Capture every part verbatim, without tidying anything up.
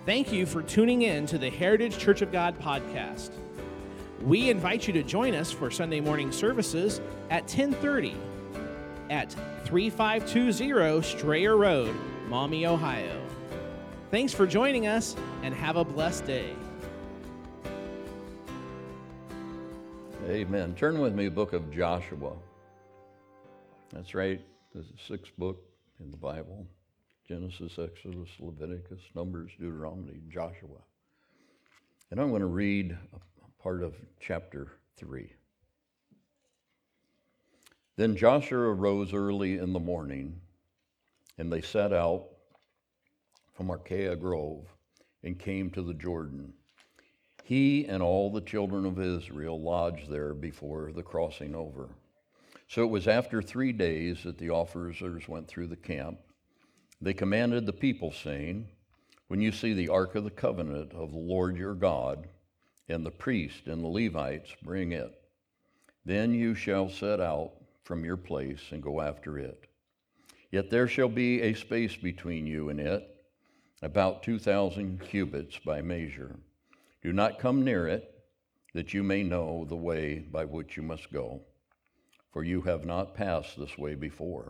Thank you for tuning in to the Heritage Church of God podcast. We invite you to join us for Sunday morning services at ten thirty at thirty-five twenty Strayer Road, Maumee, Ohio. Thanks for joining us, and have a blessed day. Amen. Turn with me to the book of Joshua. That's right. There's a sixth book in the Bible. Genesis, Exodus, Leviticus, Numbers, Deuteronomy, Joshua. And I'm going to read a part of chapter three. Then Joshua arose early in the morning, and they set out from Archaea Grove and came to the Jordan. He and all the children of Israel lodged there before the crossing over. So it was after three days that the officers went through the camp. They commanded the people, saying, when you see the ark of the covenant of the Lord your God, and the priest and the Levites bring it, then you shall set out from your place and go after it. Yet there shall be a space between you and it, about two thousand cubits by measure. Do not come near it, that you may know the way by which you must go, for you have not passed this way before.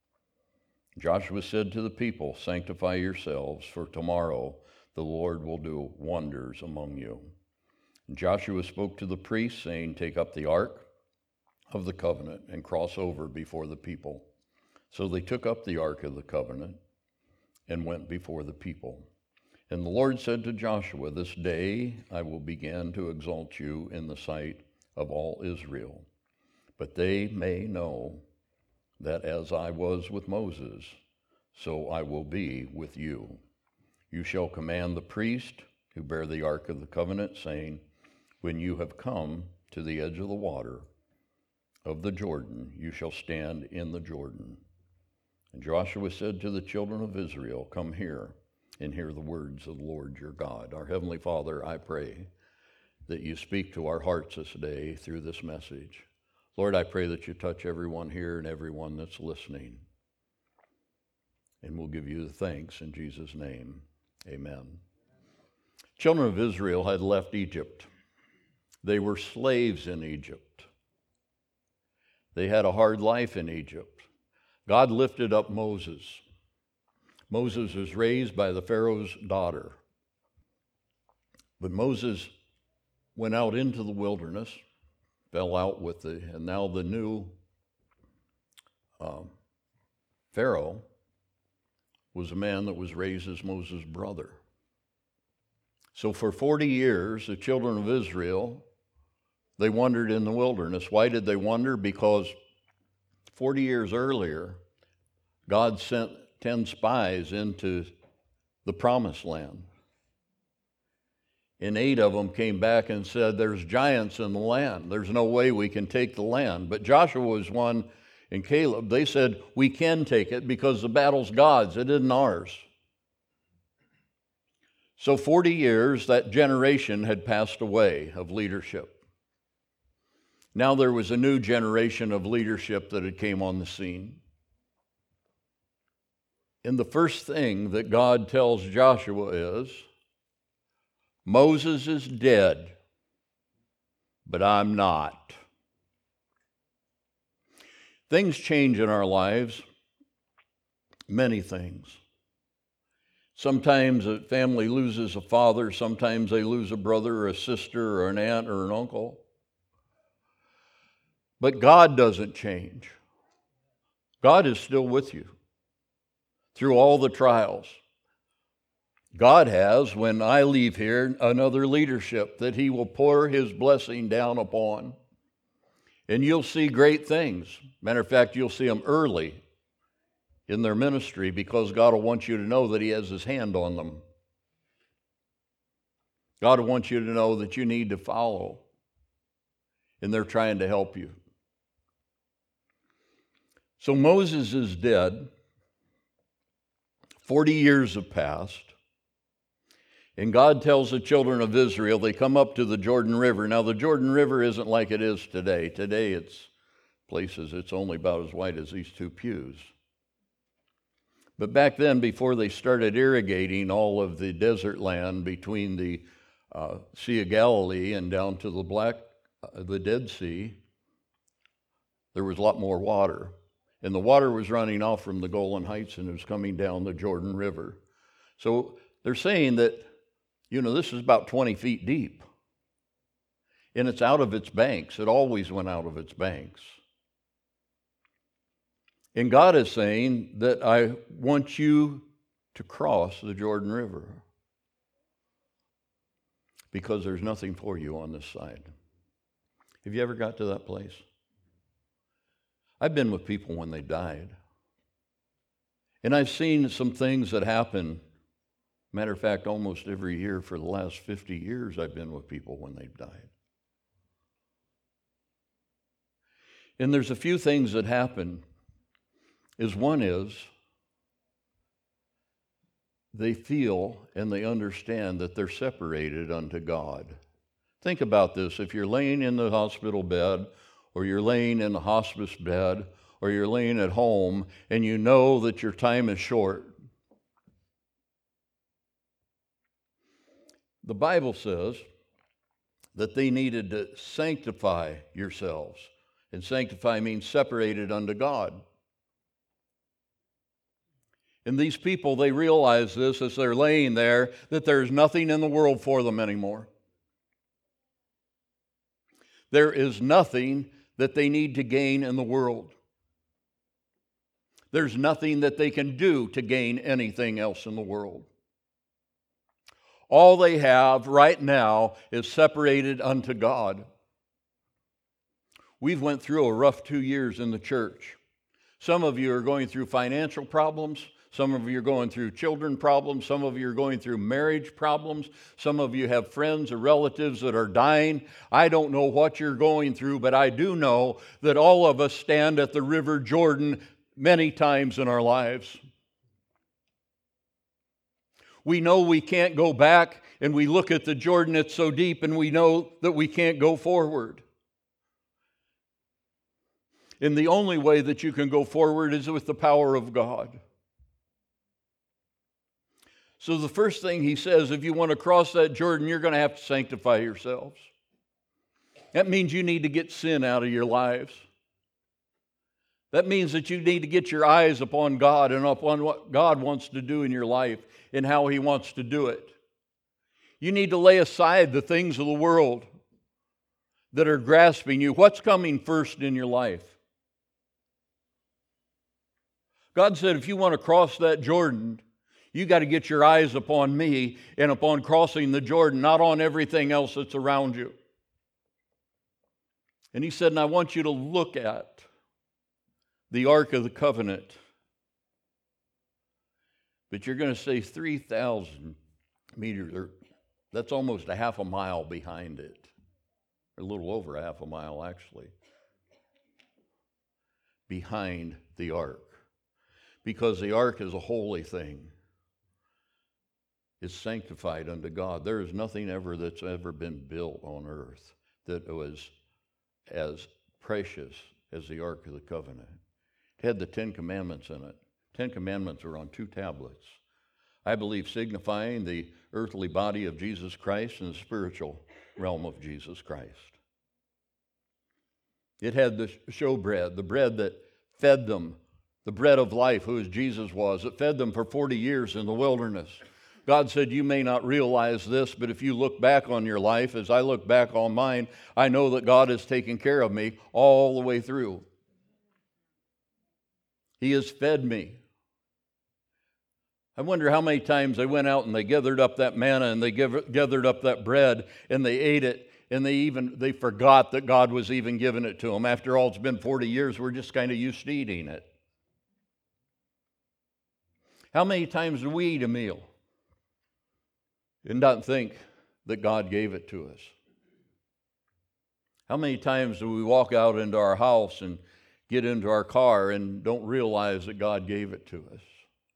Joshua said to the people, sanctify yourselves, for tomorrow the Lord will do wonders among you. And Joshua spoke to the priests, saying, take up the ark of the covenant and cross over before the people. So they took up the ark of the covenant and went before the people. And the Lord said to Joshua, this day I will begin to exalt you in the sight of all Israel, but they may know that as I was with Moses, so I will be with you. You shall command the priest who bear the ark of the covenant, saying, when you have come to the edge of the water of the Jordan, you shall stand in the Jordan. And Joshua said to the children of Israel, come here and hear the words of the Lord your God. Our Heavenly Father, I pray that you speak to our hearts this day through this message. Lord, I pray that you touch everyone here and everyone that's listening. And we'll give you the thanks in Jesus' name. Amen. Children of Israel had left Egypt. They were slaves in Egypt. They had a hard life in Egypt. God lifted up Moses. Moses was raised by the Pharaoh's daughter. But Moses went out into the wilderness, fell out with the, and now the new um, Pharaoh was a man that was raised as Moses' brother. So for forty years, the children of Israel, they wandered in the wilderness. Why did they wander? Because forty years earlier, God sent ten spies into the promised land. And eight of them came back and said, there's giants in the land. There's no way we can take the land. But Joshua was one, and Caleb, they said, we can take it because the battle's God's. It isn't ours. So forty years, that generation had passed away of leadership. Now there was a new generation of leadership that had came on the scene. And the first thing that God tells Joshua is, Moses is dead, but I'm not. Things change in our lives, many things. Sometimes a family loses a father, sometimes they lose a brother or a sister or an aunt or an uncle. But God doesn't change. God is still with you through all the trials. God has, when I leave here, another leadership that he will pour his blessing down upon. And you'll see great things. Matter of fact, you'll see them early in their ministry because God will want you to know that he has his hand on them. God will want you to know that you need to follow, and they're trying to help you. So Moses is dead. Forty years have passed. And God tells the children of Israel, they come up to the Jordan River. Now, the Jordan River isn't like it is today. Today, it's places, it's only about as wide as these two pews. But back then, before they started irrigating all of the desert land between the uh, Sea of Galilee and down to the Black, uh, the Dead Sea, there was a lot more water. And the water was running off from the Golan Heights and it was coming down the Jordan River. So they're saying that, you know, this is about twenty feet deep. And it's out of its banks. It always went out of its banks. And God is saying that I want you to cross the Jordan River because there's nothing for you on this side. Have you ever got to that place? I've been with people when they died. And I've seen some things that happen. Matter of fact, almost every year for the last fifty years, I've been with people when they've died. And there's a few things that happen. Is one is they feel and they understand that they're separated unto God. Think about this. If you're laying in the hospital bed, or you're laying in the hospice bed, or you're laying at home, and you know that your time is short, the Bible says that they needed to sanctify yourselves. And sanctify means separated unto God. And these people, they realize this as they're laying there, that there's nothing in the world for them anymore. There is nothing that they need to gain in the world. There's nothing that they can do to gain anything else in the world. All they have right now is separated unto God. We've went through a rough two years in the church. Some of you are going through financial problems. Some of you are going through children problems. Some of you are going through marriage problems. Some of you have friends or relatives that are dying. I don't know what you're going through, but I do know that all of us stand at the River Jordan many times in our lives. We know we can't go back, and we look at the Jordan, it's so deep, and we know that we can't go forward. And the only way that you can go forward is with the power of God. So the first thing he says, if you want to cross that Jordan, you're going to have to sanctify yourselves. That means you need to get sin out of your lives. That means that you need to get your eyes upon God and upon what God wants to do in your life and how he wants to do it. You need to lay aside the things of the world that are grasping you. What's coming first in your life? God said, if you want to cross that Jordan, you got to get your eyes upon me and upon crossing the Jordan, not on everything else that's around you. And he said, and I want you to look at the Ark of the Covenant. But you're going to say three thousand meters, or that's almost a half a mile behind it. Or a little over a half a mile, actually. Behind the Ark. Because the Ark is a holy thing. It's sanctified unto God. There is nothing ever that's ever been built on earth that was as precious as the Ark of the Covenant. It had the Ten Commandments in it. Ten Commandments are on two tablets. I believe signifying the earthly body of Jesus Christ and the spiritual realm of Jesus Christ. It had the showbread, the bread that fed them, the bread of life, who as Jesus was. It fed them for forty years in the wilderness. God said, you may not realize this, but if you look back on your life, as I look back on mine, I know that God has taken care of me all the way through. He has fed me. I wonder how many times they went out and they gathered up that manna and they gathered up that bread and they ate it, and they even they forgot that God was even giving it to them. After all, it's been forty years, we're just kind of used to eating it. How many times do we eat a meal and not think that God gave it to us? How many times do we walk out into our house and get into our car and don't realize that God gave it to us?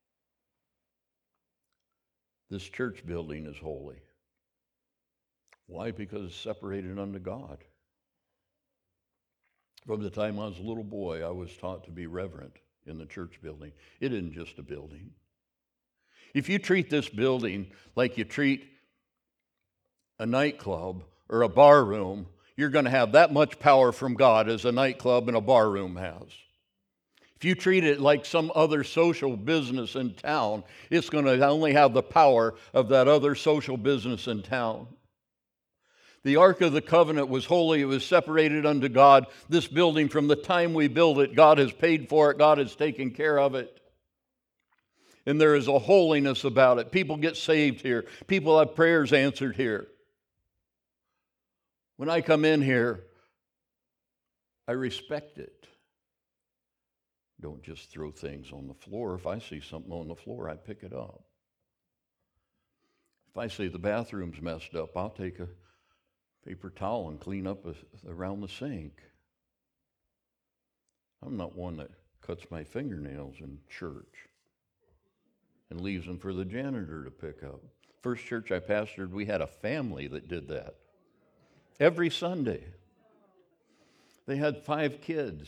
This church building is holy. Why? Because it's separated unto God. From the time I was a little boy, I was taught to be reverent in the church building. It isn't just a building. If you treat this building like you treat a nightclub or a bar room, you're going to have that much power from God as a nightclub and a bar room has. If you treat it like some other social business in town, it's going to only have the power of that other social business in town. The Ark of the Covenant was holy. It was separated unto God. This building, from the time we built it, God has paid for it. God has taken care of it. And there is a holiness about it. People get saved here. People have prayers answered here. When I come in here, I respect it. Don't just throw things on the floor. If I see something on the floor, I pick it up. If I see the bathroom's messed up, I'll take a paper towel and clean up around the sink. I'm not one that cuts my fingernails in church and leaves them for the janitor to pick up. First church I pastored, we had a family that did that. Every Sunday. They had five kids.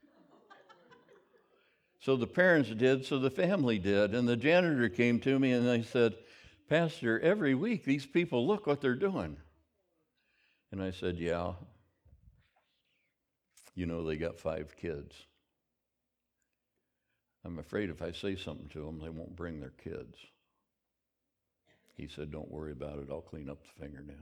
So the parents did, so the family did. And the janitor came to me and they said, Pastor, every week these people, look what they're doing. And I said, yeah. You know, they got five kids. I'm afraid if I say something to them, they won't bring their kids. He said, don't worry about it. I'll clean up the fingernails.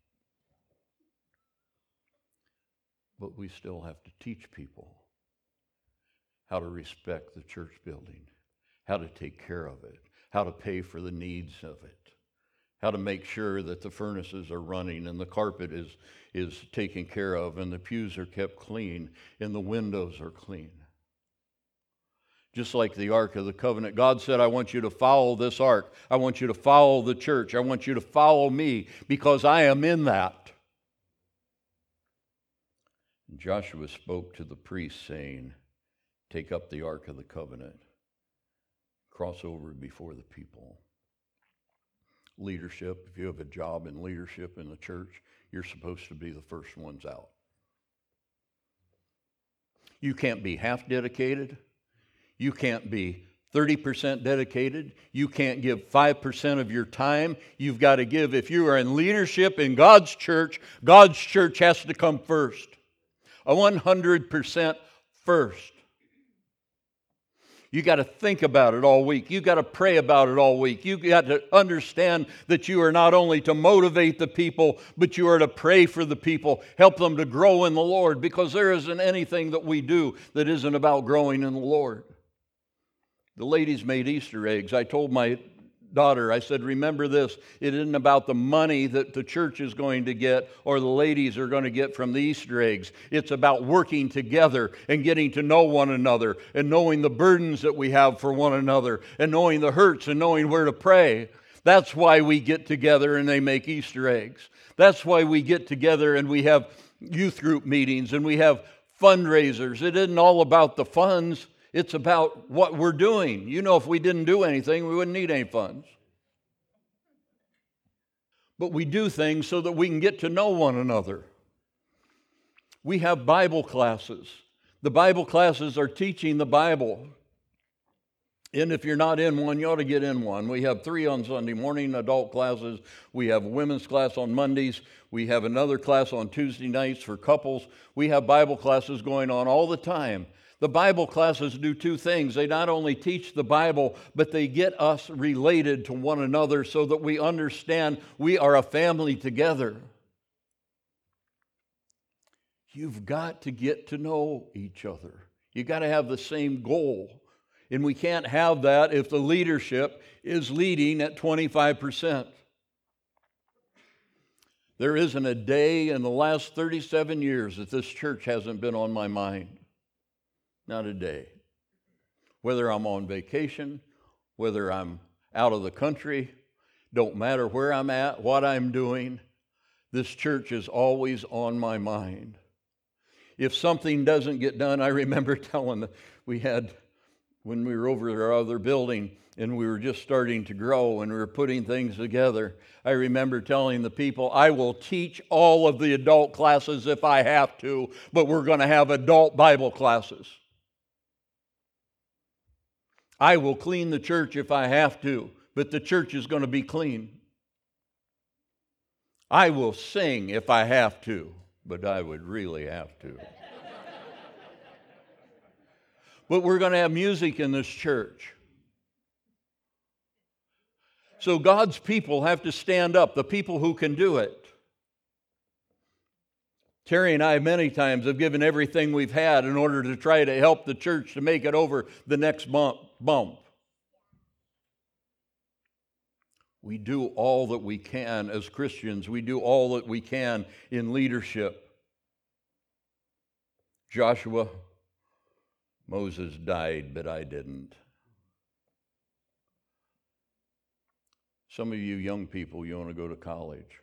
But we still have to teach people how to respect the church building, how to take care of it, how to pay for the needs of it, how to make sure that the furnaces are running and the carpet is, is taken care of and the pews are kept clean and the windows are clean. Just like the Ark of the Covenant, God said, I want you to follow this ark. I want you to follow the church. I want you to follow me because I am in that. And Joshua spoke to the priests saying, take up the Ark of the Covenant, cross over before the people. Leadership, if you have a job in leadership in the church, you're supposed to be the first ones out. You can't be half dedicated. You can't be thirty percent dedicated. You can't give five percent of your time. You've got to give, if you are in leadership in God's church, God's church has to come first. A one hundred percent first. You got to think about it all week. You got to pray about it all week. You got to understand that you are not only to motivate the people, but you are to pray for the people, help them to grow in the Lord, because there isn't anything that we do that isn't about growing in the Lord. The ladies made Easter eggs. I told my daughter, I said, remember this, it isn't about the money that the church is going to get or the ladies are going to get from the Easter eggs. It's about working together and getting to know one another and knowing the burdens that we have for one another and knowing the hurts and knowing where to pray. That's why we get together and they make Easter eggs. That's why we get together and we have youth group meetings and we have fundraisers. It isn't all about the funds. It's about what we're doing. You know, if we didn't do anything, we wouldn't need any funds. But we do things so that we can get to know one another. We have Bible classes. The Bible classes are teaching the Bible. And if you're not in one, you ought to get in one. We have three on Sunday morning, adult classes. We have a women's class on Mondays. We have another class on Tuesday nights for couples. We have Bible classes going on all the time. The Bible classes do two things. They not only teach the Bible, but they get us related to one another so that we understand we are a family together. You've got to get to know each other. You've got to have the same goal. And we can't have that if the leadership is leading at twenty-five percent. There isn't a day in the last thirty-seven years that this church hasn't been on my mind. Not a day. Whether I'm on vacation, whether I'm out of the country, don't matter where I'm at, what I'm doing, this church is always on my mind. If something doesn't get done, I remember telling, we had, when we were over our other building, and we were just starting to grow and we were putting things together, I remember telling the people, I will teach all of the adult classes if I have to, but we're going to have adult Bible classes. I will clean the church if I have to, but the church is going to be clean. I will sing if I have to, but I would really have to. But we're going to have music in this church. So God's people have to stand up, the people who can do it. Terry and I many times have given everything we've had in order to try to help the church to make it over the next bump. bump. We do all that we can as Christians. We do all that we can in leadership. Joshua, Moses died, but I didn't. Some of you young people, you want to go to college.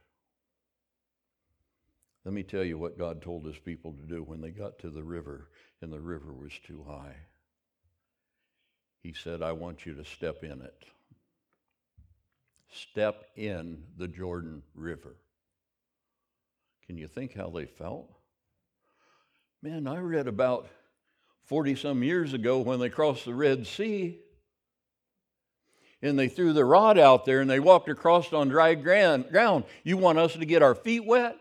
Let me tell you what God told his people to do when they got to the river and the river was too high. He said, I want you to step in it. Step in the Jordan River. Can you think how they felt? Man, I read about forty-some years ago when they crossed the Red Sea and they threw the rod out there and they walked across on dry ground. You want us to get our feet wet?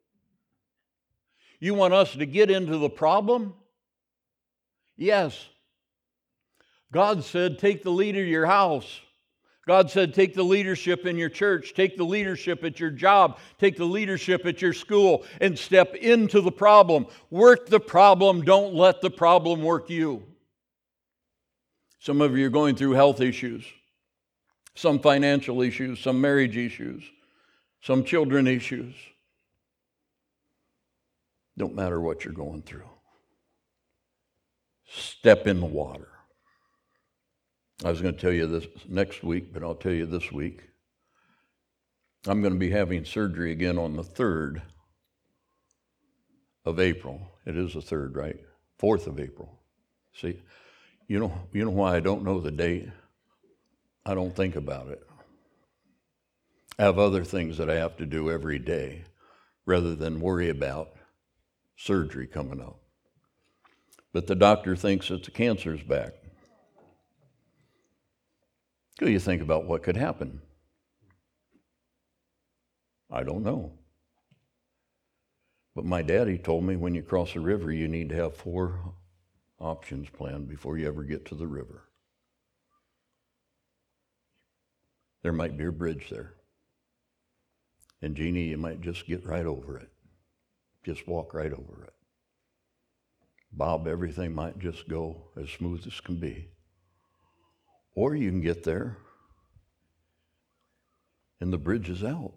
You want us to get into the problem? Yes. God said, take the lead of your house. God said, take the leadership in your church, take the leadership at your job, take the leadership at your school, and step into the problem. Work the problem. Don't let the problem work you. Some of you are going through health issues, some financial issues, some marriage issues, some children issues. Don't matter what you're going through. Step in the water. I was going to tell you this next week, but I'll tell you this week. I'm going to be having surgery again on the third of April. It is the third, right? fourth of April. See, you know, you know why I don't know the date? I don't think about it. I have other things that I have to do every day rather than worry about surgery coming up. But the doctor thinks that the cancer's back. Do you think about what could happen? I don't know. But my daddy told me when you cross a river, you need to have four options planned before you ever get to the river. There might be a bridge there. And Jeannie, you might just get right over it. Just walk right over it. Bob, everything might just go as smooth as can be. Or you can get there and the bridge is out.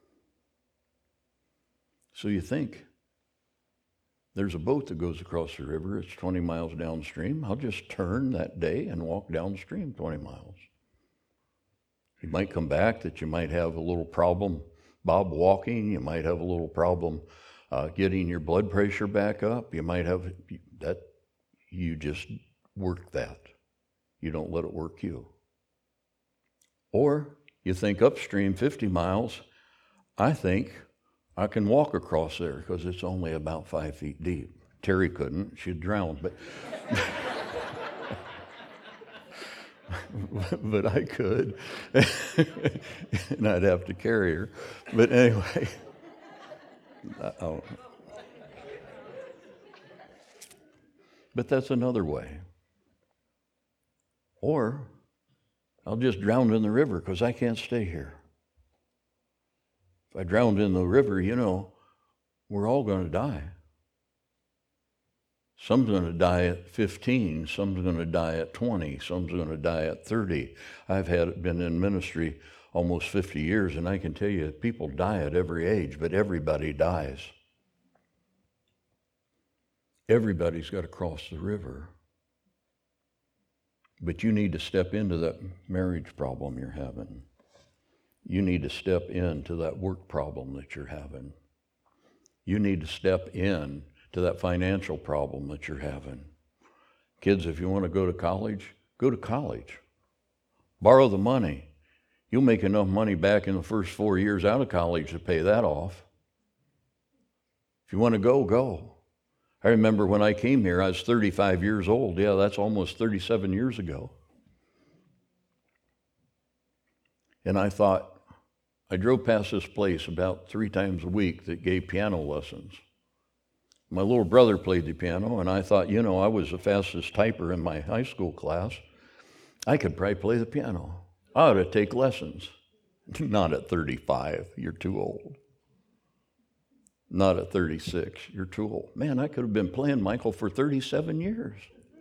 So you think, there's a boat that goes across the river, it's twenty miles downstream. I'll just turn that day and walk downstream twenty miles. You might come back that you might have a little problem, Bob, walking. You might have a little problem uh, getting your blood pressure back up. You might have that, you just work that. You don't let it work you. Or you think upstream fifty miles, I think I can walk across there because it's only about five feet deep. Terry couldn't, she'd drown, but but I could. And I'd have to carry her. But anyway, I'll, but that's another way. Or I'll just drown in the river because I can't stay here. If I drowned in the river, you know, we're all going to die. Some's going to die at fifteen, some's going to die at twenty, some's going to die at thirty. I've had been in ministry almost fifty years, and I can tell you people die at every age, but everybody dies. Everybody's got to cross the river. But you need to step into that marriage problem you're having. You need to step into that work problem that you're having. You need to step in to that financial problem that you're having. Kids, if you want to go to college, go to college. Borrow the money. You'll make enough money back in the first four years out of college to pay that off. If you want to go, go. I remember when I came here, I was thirty-five years old. Yeah, that's almost thirty-seven years ago. And I thought, I drove past this place about three times a week that gave piano lessons. My little brother played the piano, and I thought, you know, I was the fastest typer in my high school class. I could probably play the piano. I ought to take lessons. Not at thirty-five, you're too old. Not at thirty-six, you're too old. Man, I could have been playing, Michael, for thirty-seven years.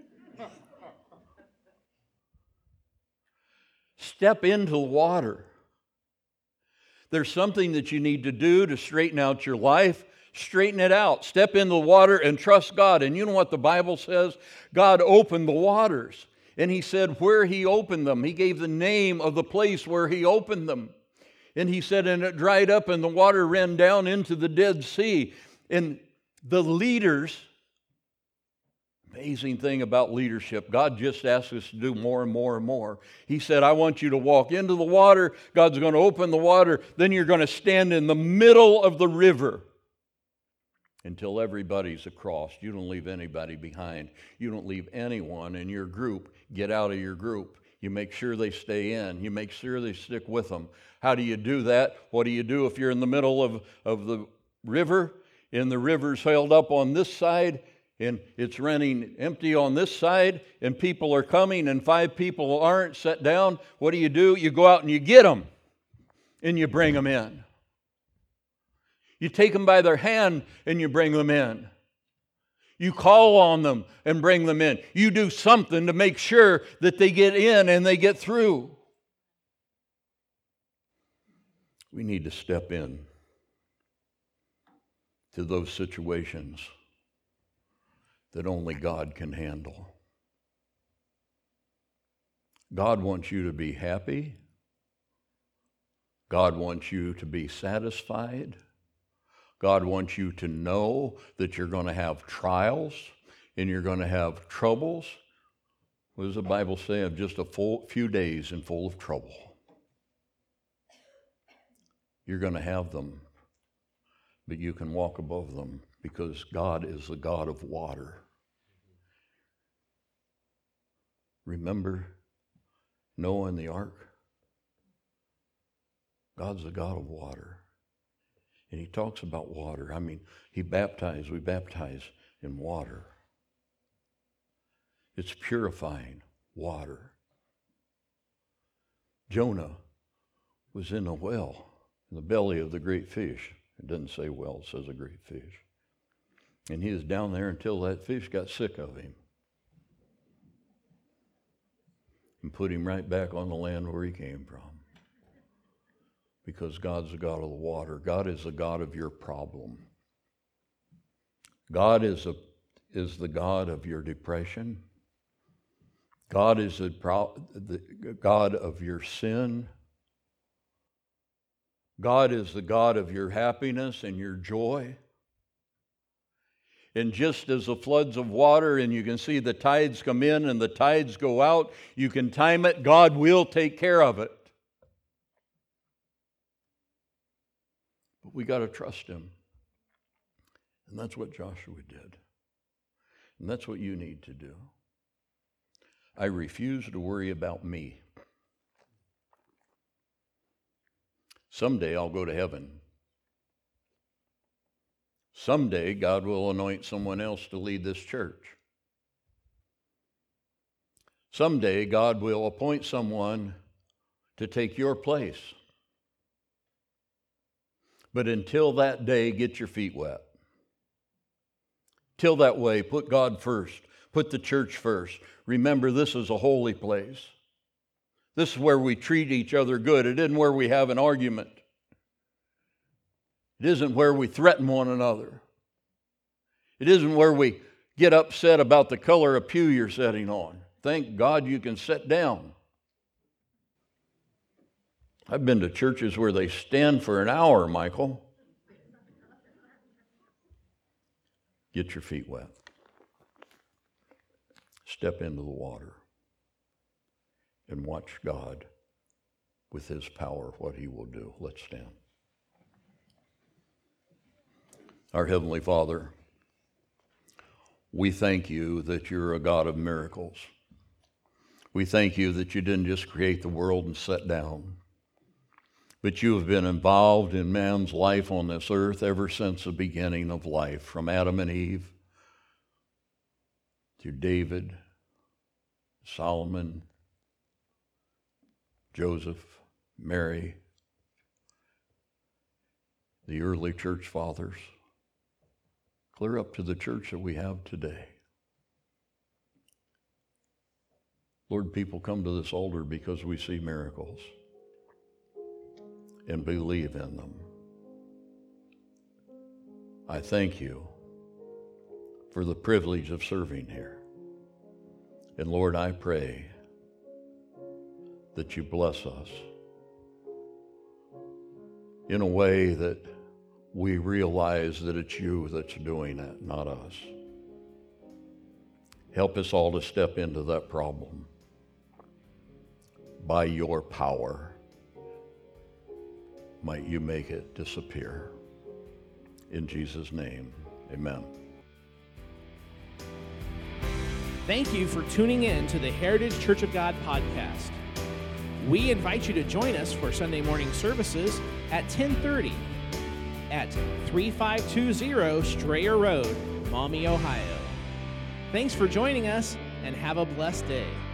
Step into the water. There's something that you need to do to straighten out your life. Straighten it out. Step in the water and trust God. And you know what the Bible says? God opened the waters. And he said where he opened them. He gave the name of the place where he opened them. And he said, and it dried up and the water ran down into the Dead Sea. And the leaders, amazing thing about leadership, God just asks us to do more and more and more. He said, I want you to walk into the water. God's going to open the water. Then you're going to stand in the middle of the river until everybody's across. You don't leave anybody behind. You don't leave anyone in your group get out of your group. You make sure they stay in. You make sure they stick with them. How do you do that? What do you do if you're in the middle of, of the river and the river's held up on this side and it's running empty on this side and people are coming and five people aren't set down? What do you do? You go out and you get them and you bring them in. You take them by their hand and you bring them in. You call on them and bring them in. You do something to make sure that they get in and they get through. We need to step in to those situations that only God can handle. God wants you to be happy. God wants you to be satisfied. God wants you to know that you're going to have trials and you're going to have troubles. What does the Bible say of just a full, few days and full of trouble? You're going to have them, but you can walk above them because God is the God of water. Remember Noah and the ark? God's the God of water. And he talks about water. I mean, he baptized, we baptize in water. It's purifying water. Jonah was in a well, in the belly of the great fish. It doesn't say well, it says a great fish. And he was down there until that fish got sick of him and put him right back on the land where he came from. Because God's the God of the water. God is the God of your problem. God is, a, is the God of your depression. God is the, pro, the God of your sin. God is the God of your happiness and your joy. And just as the floods of water, and you can see the tides come in and the tides go out, you can time it, God will take care of it. But we got to trust him. And that's what Joshua did. And that's what you need to do. I refuse to worry about me. Someday I'll go to heaven. Someday God will anoint someone else to lead this church. Someday God will appoint someone to take your place. But until that day, get your feet wet. Till that way, put God first. Put the church first. Remember, this is a holy place. This is where we treat each other good. It isn't where we have an argument. It isn't where we threaten one another. It isn't where we get upset about the color of pew you're sitting on. Thank God you can sit down. I've been to churches where they stand for an hour, Michael. Get your feet wet. Step into the water and watch God with his power, what he will do. Let's stand. Our Heavenly Father, we thank you that you're a God of miracles. We thank you that you didn't just create the world and sit down. but you have been involved in man's life on this earth ever since the beginning of life, from Adam and Eve to David, Solomon, Joseph, Mary, the early church fathers, clear up to the church that we have today. Lord, people come to this altar because we see miracles and believe in them. I thank you for the privilege of serving here. And Lord, I pray that you bless us in a way that we realize that it's you that's doing it, not us. Help us all to step into that problem by your power. Might you make it disappear. In Jesus' name, amen. Thank you for tuning in to the Heritage Church of God podcast. We invite you to join us for Sunday morning services at ten thirty at thirty-five twenty Strayer Road, Maumee, Ohio. Thanks for joining us, and have a blessed day.